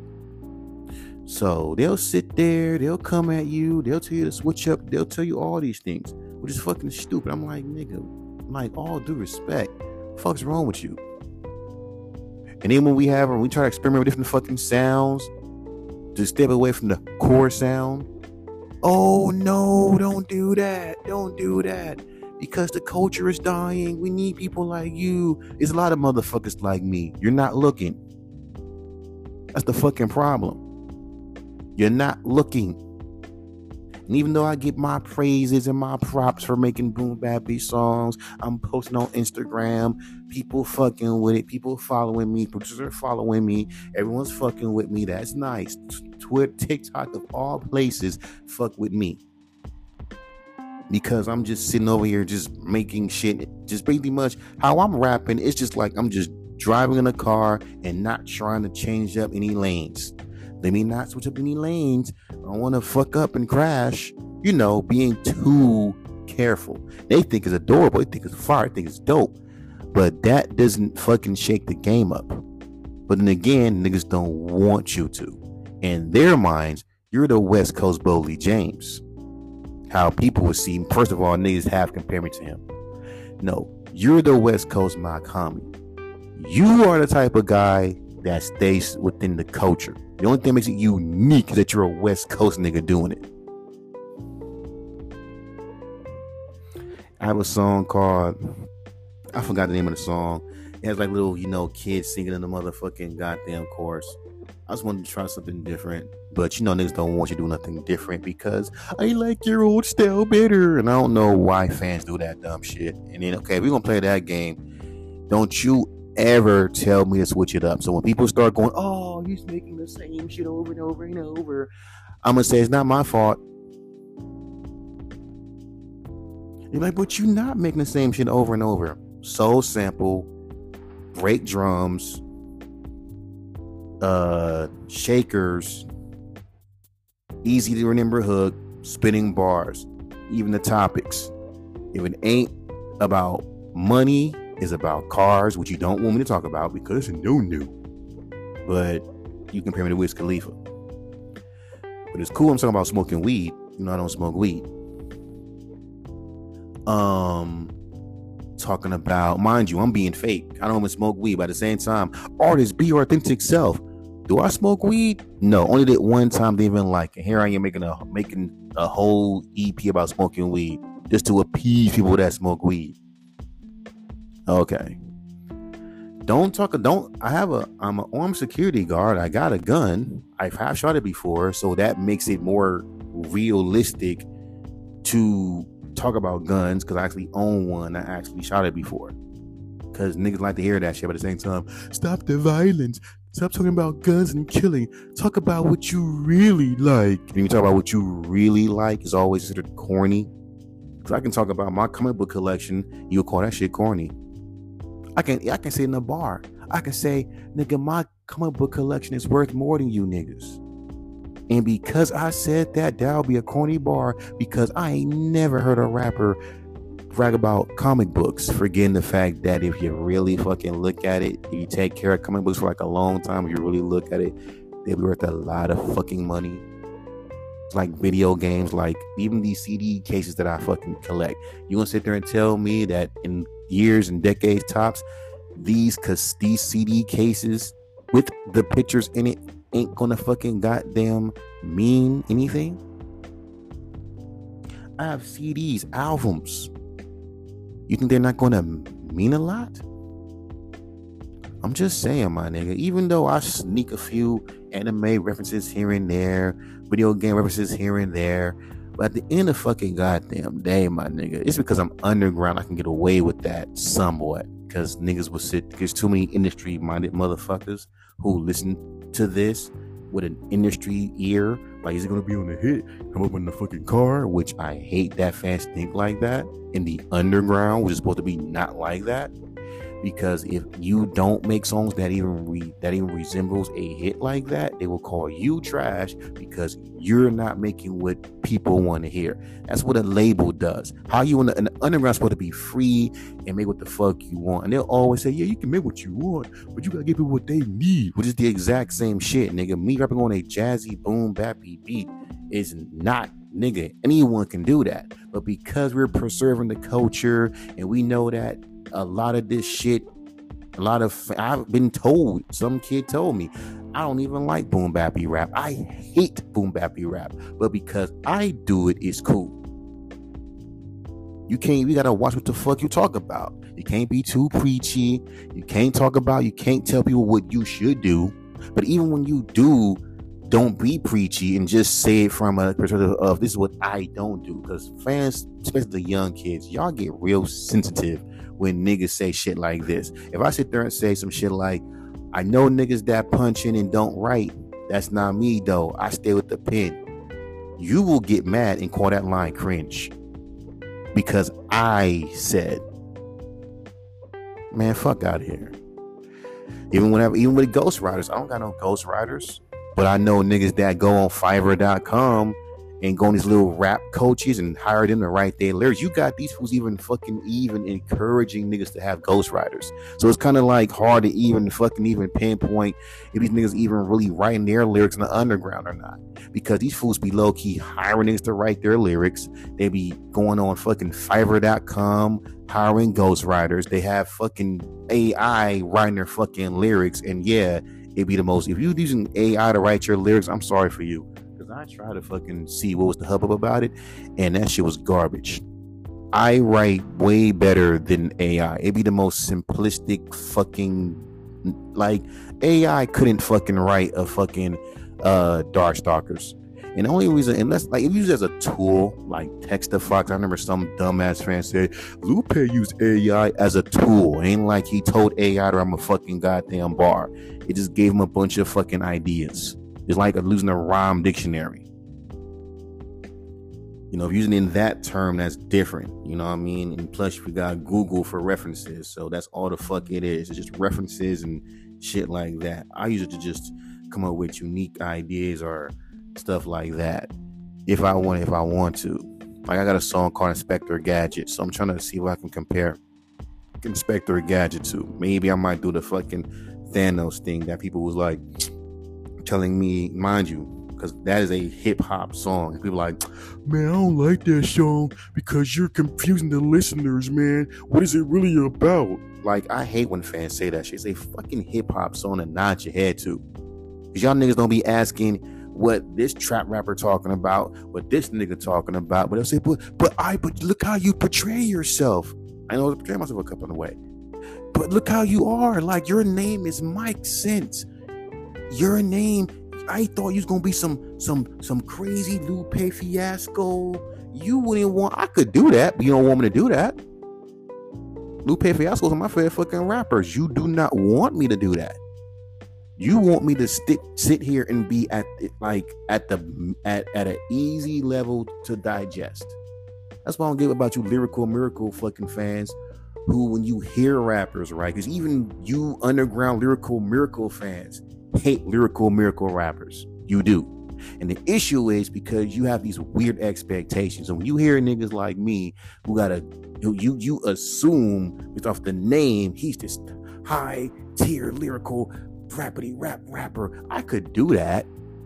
So they'll sit there, they'll come at you, they'll tell you to switch up, they'll tell you all these things, which is fucking stupid. I'm like, nigga, like, all due respect, what the fuck's wrong with you? And then when we have, when we try to experiment with different fucking sounds to step away from the core sound, oh no, don't do that, don't do that, because the culture is dying. We need people like you. There's a lot of motherfuckers like me. You're not looking. That's the fucking problem. You're not looking. And even though I get my praises and my props for making boom bap beat songs, I'm posting on Instagram, people fucking with it, people following me, producers are following me, everyone's fucking with me. That's nice. Twitter, TikTok, of all places, fuck with me. Because I'm just sitting over here just making shit, just pretty much how I'm rapping. It's just like I'm just driving in a car and not trying to change up any lanes. Let me not switch up any lanes. I don't want to fuck up and crash. You know, being too careful. They think it's adorable. They think it's fire. They think it's dope. But that doesn't fucking shake the game up. But then again, niggas don't want you to. In their minds, you're the West Coast Boldy James. How people would see, first of all, niggas have compared me to him. No, you're the West Coast Mach Homie. You are the type of guy that stays within the culture. The only thing that makes it unique is that you're a West Coast nigga doing it. I have a song called, I forgot the name of the song. It has like little, you know, kids singing in the motherfucking goddamn chorus. I just wanted to try something different. But you know, niggas don't want you to do nothing different because I like your old style better. And I don't know why fans do that dumb shit. And then, okay, we're going to play that game. Don't you ever tell me to switch it up. So when people start going, oh, he's making the same shit over and over and over, I'm gonna say it's not my fault. You're like, but you're not making the same shit over and over. Soul sample, break drums, uh shakers, easy to remember hook, spinning bars, even the topics. If it ain't about money, is about cars, which you don't want me to talk about because it's no new. But you compare me to Wiz Khalifa. But it's cool I'm talking about smoking weed. You know I don't smoke weed. Um, talking about, mind you, I'm being fake. I don't even smoke weed. But at the same time, artists, be your authentic self. Do I smoke weed? No, only did one time. They even like it. Here I am making a making a whole E P about smoking weed just to appease people that smoke weed. Okay. Don't talk. Don't. I have a. I'm an armed security guard. I got a gun. I've half shot it before, so that makes it more realistic to talk about guns because I actually own one. I actually shot it before. Because niggas like to hear that shit, but at the same time, stop the violence. Stop talking about guns and killing. Talk about what you really like. When you talk about what you really like, is always considered corny. Because I can talk about my comic book collection. You'll call that shit corny. I can I can say in a bar. I can say, nigga, my comic book collection is worth more than you niggas. And because I said that, that'll be a corny bar because I ain't never heard a rapper brag about comic books, forgetting the fact that if you really fucking look at it, if you take care of comic books for like a long time, if you really look at it, they'll be worth a lot of fucking money. like video games, like even these C D cases that I fucking collect. You gonna sit there and tell me that in years and decades tops, these cause these C D cases with the pictures in it ain't gonna fucking goddamn mean anything? I have C Ds, albums. You think they're not gonna mean a lot? I'm just saying, my nigga, even though I sneak a few anime references here and there, video game references here and there, but at the end of fucking goddamn day, my nigga, it's because I'm underground. I can get away with that somewhat, because niggas will sit, there's too many industry-minded motherfuckers who listen to this with an industry ear, like, is it gonna be on the hit, come up in the fucking car, which I hate that fans think like that, in the underground, which is supposed to be not like that. Because if you don't make songs that even re, that even resembles a hit like that, they will call you trash because you're not making what people want to hear. That's what a label does. How you in the, in the underground supposed to be free and make what the fuck you want, and they'll always say, yeah, you can make what you want, but you gotta give people what they need, which is the exact same shit, nigga. Me rapping on a jazzy boom bappy beat is not, nigga, anyone can do that, but because we're preserving the culture and we know that a lot of this shit, a lot of, I've been told, some kid told me, I don't even like boom bappy rap. I hate boom bappy rap. But because I do it, it's cool. You can't, you gotta watch what the fuck you talk about. You can't be too preachy. You can't talk about, you can't tell people what you should do. But even when you do, don't be preachy and just say it from a perspective of, this is what I don't do. Because fans, especially the young kids, y'all get real sensitive when niggas say shit like this. If I sit there and say some shit like, I know niggas that punch in and don't write, that's not me though, I stay with the pen, you will get mad and call that line cringe because I said, man, fuck out of here. Even whenever, even with ghostwriters, I don't got no ghostwriters, but I know niggas that go on Fiverr dot com and go on these little rap coaches and hire them to write their lyrics. You got these fools even fucking even encouraging niggas to have ghostwriters. So it's kind of like hard to even fucking even pinpoint if these niggas even really writing their lyrics in the underground or not. Because these fools be low-key hiring niggas to write their lyrics. They be going on fucking Fiverr dot com, hiring ghostwriters. They have fucking A I writing their fucking lyrics. And yeah, it'd be the most, if you're using A I to write your lyrics, I'm sorry for you. I tried to fucking see what was the hubbub about it, and that shit was garbage. I write way better than A I. It'd be the most simplistic fucking, like, A I couldn't fucking write a fucking uh Darkstalkers. And the only reason, unless, like, if you use it as a tool, like Text-to-Fox, I remember some dumbass fan said, Lupe used A I as a tool. It ain't like he told A I to I'm a fucking goddamn bar. It just gave him a bunch of fucking ideas. It's like losing a rhyme dictionary. You know, if using it in that term, that's different. You know what I mean? And plus, we got Google for references. So that's all the fuck it is. It's just references and shit like that. I use it to just come up with unique ideas or stuff like that. If I want, if I want to. Like, I got a song called Inspector Gadget. So I'm trying to see what I can compare Inspector Gadget to. Maybe I might do the fucking Thanos thing that people was like, telling me, mind you, because that is a hip-hop song. People like, man, I don't like that song because you're confusing the listeners, man. What is it really about? Like, I hate when fans say that shit. It's a fucking hip-hop song to nod your head to. Because y'all niggas don't be asking what this trap rapper talking about, what this nigga talking about. But they'll say, but, but I, but look how you portray yourself. I know I portray myself a couple of way. But look how you are. Like, your name is Mike Sense. Your name, I thought you was gonna be some some some crazy Lupe Fiasco. You wouldn't want, I could do that, but you don't want me to do that. Lupe Fiasco's my favorite fucking rappers. You do not want me to do that. You want me to stick sit here and be at like at the at, at an easy level to digest. That's what I don't give about you lyrical miracle fucking fans who, when you hear rappers, right? Because even you underground lyrical miracle fans hate lyrical miracle rappers. You do. And the issue is because you have these weird expectations. And when you hear niggas like me who gotta you you, you assume based off the name he's this high tier lyrical rappity rap rapper. I could do that,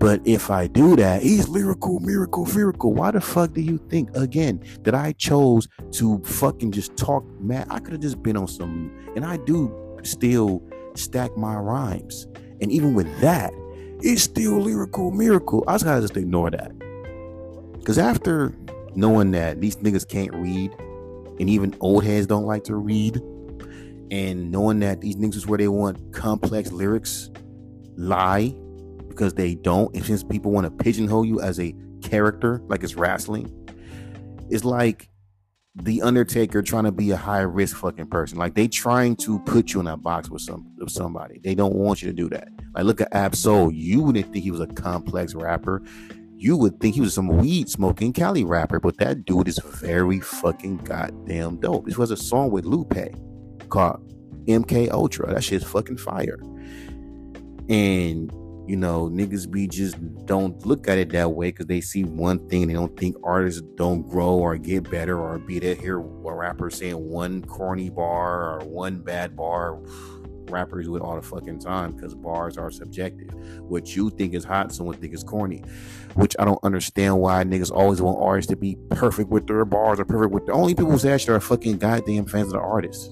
But if I do that, he's lyrical, miracle, miracle. Why the fuck do you think, again, that I chose to fucking just talk mad? I could have just been on some, and I do still stack my rhymes. And even with that, it's still lyrical, miracle. I just gotta just ignore that. Because after knowing that these niggas can't read, and even old heads don't like to read, and knowing that these niggas is where they want complex lyrics lie because they don't, and since people want to pigeonhole you as a character like it's wrestling, it's like the Undertaker trying to be a high risk fucking person. Like they trying to put you in that box with some with somebody. They don't want you to do that. Like look at Ab-Soul. You wouldn't think he was a complex rapper. You would think he was some weed smoking Cali rapper, but that dude is very fucking goddamn dope. This was a song with Lupe called M K Ultra. That shit's fucking fire. And you know, niggas be just don't look at it that way because they see one thing and they don't think artists don't grow or get better, or be there hear a rapper saying one corny bar or one bad bar. Rappers do it all the fucking time because bars are subjective. What you think is hot, someone think is corny, which I don't understand why niggas always want artists to be perfect with their bars or perfect with the only people who actually are fucking goddamn fans of the artist.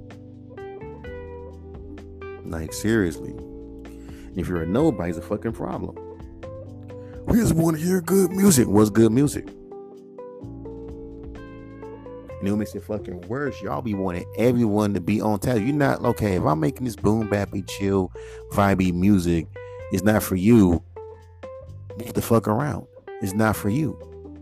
Like seriously. And if you're a nobody, it's a fucking problem. We just want to hear good music. What's good music? And it makes it fucking worse. Y'all be wanting everyone to be on tap. You're not, okay, if I'm making this boom bappy chill vibey music, it's not for you. Move the fuck around. It's not for you.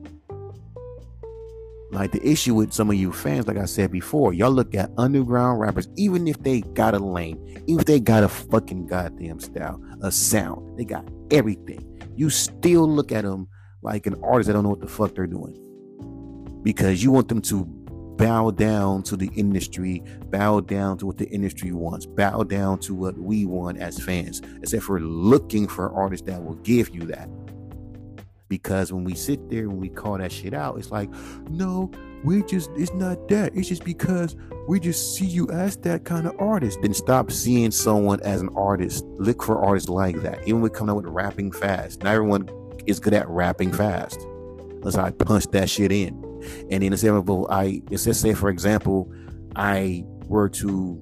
Like the issue with some of you fans, like I said before, y'all look at underground rappers, even if they got a lane, even if they got a fucking goddamn style, a sound, they got everything. You still look at them like an artist that don't know what the fuck they're doing. Because you want them to bow down to the industry, bow down to what the industry wants, bow down to what we want as fans, except for looking for artists that will give you that. Because when we sit there and we call that shit out, it's like, no, we just, it's not that. It's just because we just see you as that kind of artist. Then stop seeing someone as an artist. Look for artists like that. Even with coming out with rapping fast. Not everyone is good at rapping fast. Unless I punch that shit in. And in example, I, let's just say, for example, I were to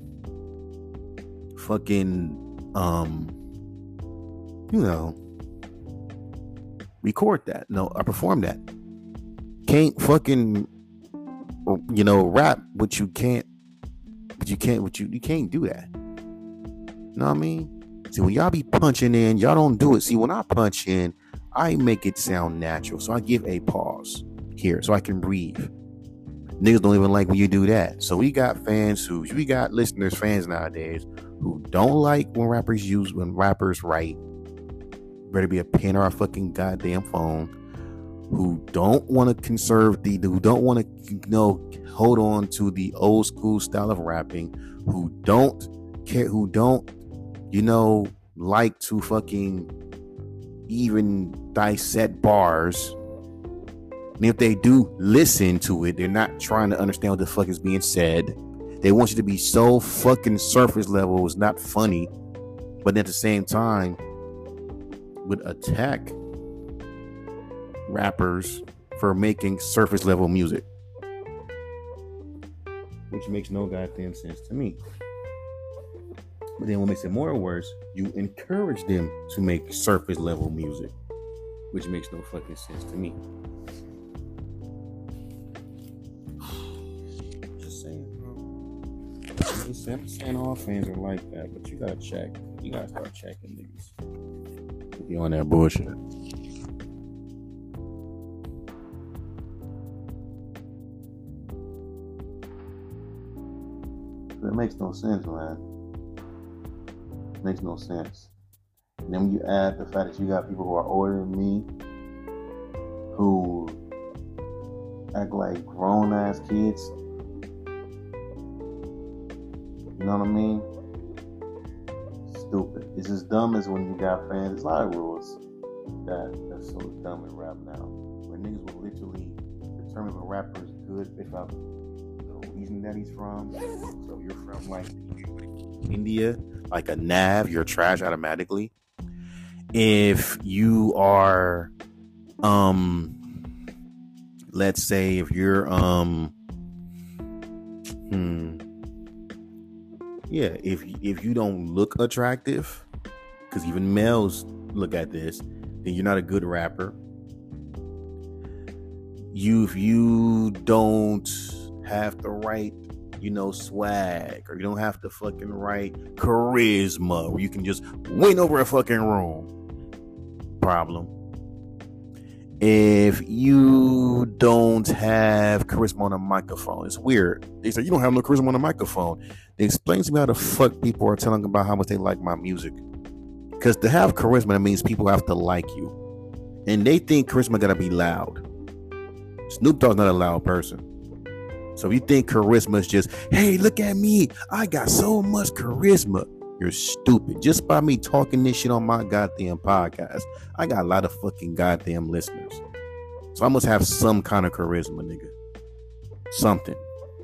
fucking, um, you know, record that. No, I perform that. Can't fucking, you know, rap, but you can't, but you can't, but you, you can't do that. You know what I mean? See, when y'all be punching in, y'all don't do it. See, when I punch in, I make it sound natural. So I give a pause here so I can breathe. Niggas don't even like when you do that. So we got fans who, we got listeners, fans nowadays who don't like when rappers use, when rappers write. Better be a pen or a fucking goddamn phone. Who don't want to conserve the, who don't want to, you know, hold on to the old school style of rapping. Who don't care, who don't, you know, like to fucking even dissect bars. And if they do listen to it, they're not trying to understand what the fuck is being said. They want you to be so fucking surface level. It's not funny. But at the same time, would attack rappers for making surface level music. Which makes no goddamn sense to me. But then what makes it more worse, you encourage them to make surface level music. Which makes no fucking sense to me. Just saying, bro. I'm just saying all fans are like that, but you gotta check. You gotta start checking niggas. Be on that bullshit. It makes no sense, man. It makes no sense. And then when you add the fact that you got people who are older than me, who act like grown ass kids. You know what I mean? Stupid. It's as dumb as when you got fans. There's a lot of rules that that's so dumb in rap now. Where niggas will literally determine if a rapper is good based off the region that he's from. So if you're from like India, like a Nav, you're trash automatically. if you are, um, let's say if you're, um, hmm, yeah, if if you don't look attractive, because even males look at this, then you're not a good rapper. You if you don't have the right, you know, swag, or you don't have the fucking right charisma where you can just win over a fucking room. Problem. If you don't have charisma on a microphone, it's weird. They say you don't have no charisma on a microphone. They explain to me how the fuck people are telling about how much they like my music. Because to have charisma, that means people have to like you. And they think charisma gotta be loud. Snoop Dogg's not a loud person. So if you think charisma is just, hey, look at me, I got so much charisma, you're stupid. Just by me talking this shit on my goddamn podcast, I got a lot of fucking goddamn listeners. So I must have some kind of charisma, nigga. Something.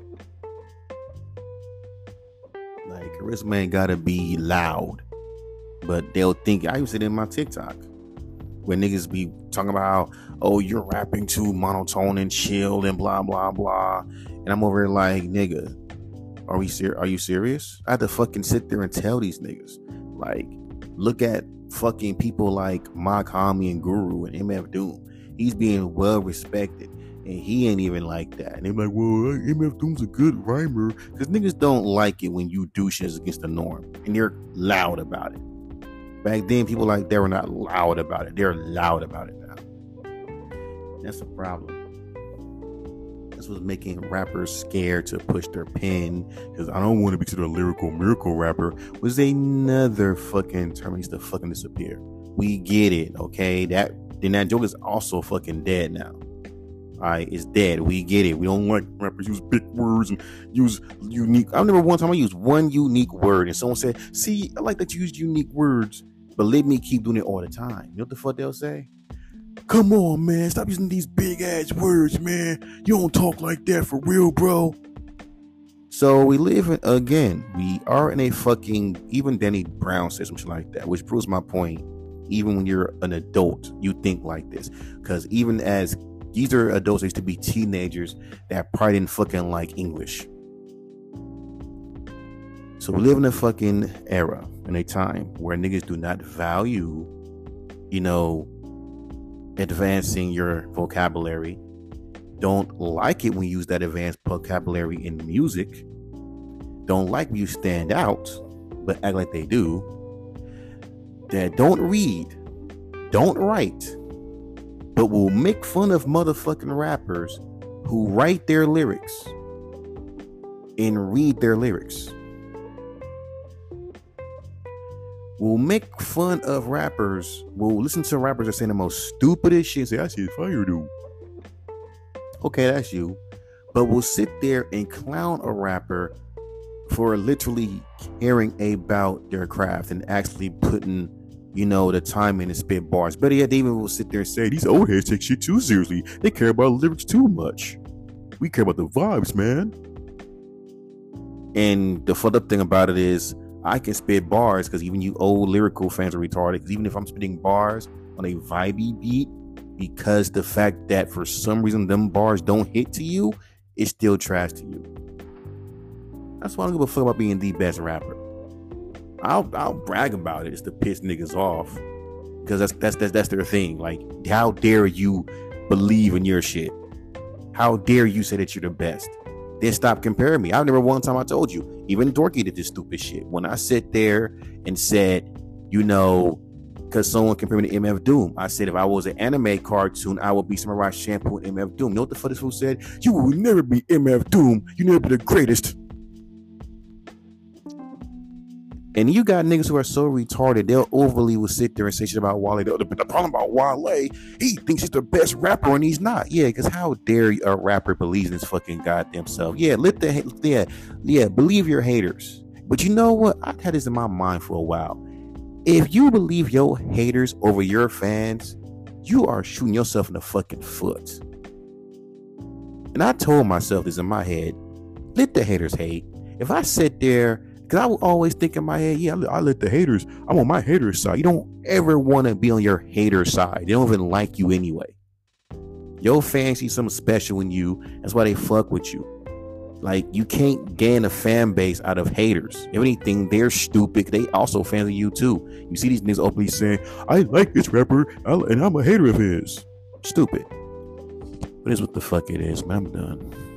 Like, charisma ain't gotta be loud. But they'll think, I used it in my TikTok, where niggas be talking about how, oh, you're rapping too monotone and chill and blah, blah, blah. And I'm over here like, nigga, are we ser- Are you serious? I had to fucking sit there and tell these niggas. Like, look at fucking people like Mock Homie and Guru and M F Doom. He's being well respected, and he ain't even like that. And they're like, well, M F Doom's a good rhymer. Because niggas don't like it when you do shit against the norm, and they're loud about it. Back then, people like they were not loud about it. They're loud about it now. That's a problem. That's what's making rappers scared to push their pen. Because I don't want to be considered a lyrical miracle rapper. Was another fucking term needs to fucking disappear. We get it, okay? That then that joke is also fucking dead now. All right, it's dead. We get it. We don't like rappers use big words and use unique. I remember one time I used one unique word, and someone said, "See, I like that you use unique words, but let me keep doing it all the time." You know what the fuck they'll say? Come on, man. Stop using these big ass words, man. You don't talk like that for real, bro. So we live in, again, we are in a fucking, even Danny Brown says something like that, which proves my point. Even when you're an adult, you think like this. Because even as, these are adults that used to be teenagers that probably didn't fucking like English. So we live in a fucking era, in a time where niggas do not value, you know, advancing your vocabulary. Don't like it when you use that advanced vocabulary in music. Don't like when you stand out, but act like they do. That don't read, don't write, but will make fun of motherfucking rappers who write their lyrics and read their lyrics. Will make fun of rappers, will listen to rappers that say the most stupidest shit and say, I see fire, dude. Okay, that's you. But will sit there and clown a rapper for literally caring about their craft and actually putting, you know, the time in and spit bars. Better yet, they even will sit there and say, these old heads take shit too seriously. They care about lyrics too much. We care about the vibes, man. And the fucked up thing about it is, I can spit bars because even you old lyrical fans are retarded. Because even if I'm spitting bars on a vibey beat, because the fact that for some reason them bars don't hit to you, it's still trash to you. That's why I don't give a fuck about being the best rapper. I'll I'll brag about it just to piss niggas off, because that's that's that's that's their thing. Like, how dare you believe in your shit? How dare you say that you're the best? Then stop comparing me. I remember one time I told you, even Dorky did this stupid shit. When I sit there and said, you know, because someone compared me to M F Doom, I said if I was an anime cartoon, I would be Samurai Champloo and M F Doom. You know what the fuck this fool said? You will never be M F Doom. You never be the greatest. And you got niggas who are so retarded, they'll overly will sit there and say shit about Wale. The, the problem about Wale, he thinks he's the best rapper and he's not. Yeah, because how dare a rapper believe in his fucking goddamn self? Yeah, let the yeah, yeah, believe your haters. But you know what? I've had this in my mind for a while. If you believe your haters over your fans, you are shooting yourself in the fucking foot. And I told myself this in my head, let the haters hate. If I sit there, Because I would always think in my head, yeah, I let, I let the haters, I'm on my hater side. You don't ever want to be on your hater side. They don't even like you anyway. Your fans see something special in you. That's why they fuck with you. Like, you can't gain a fan base out of haters. If anything, they're stupid. They also fans of you too. You see these niggas openly saying, I like this rapper and I'm a hater of his. Stupid. But it's what the fuck it is, man. I'm done.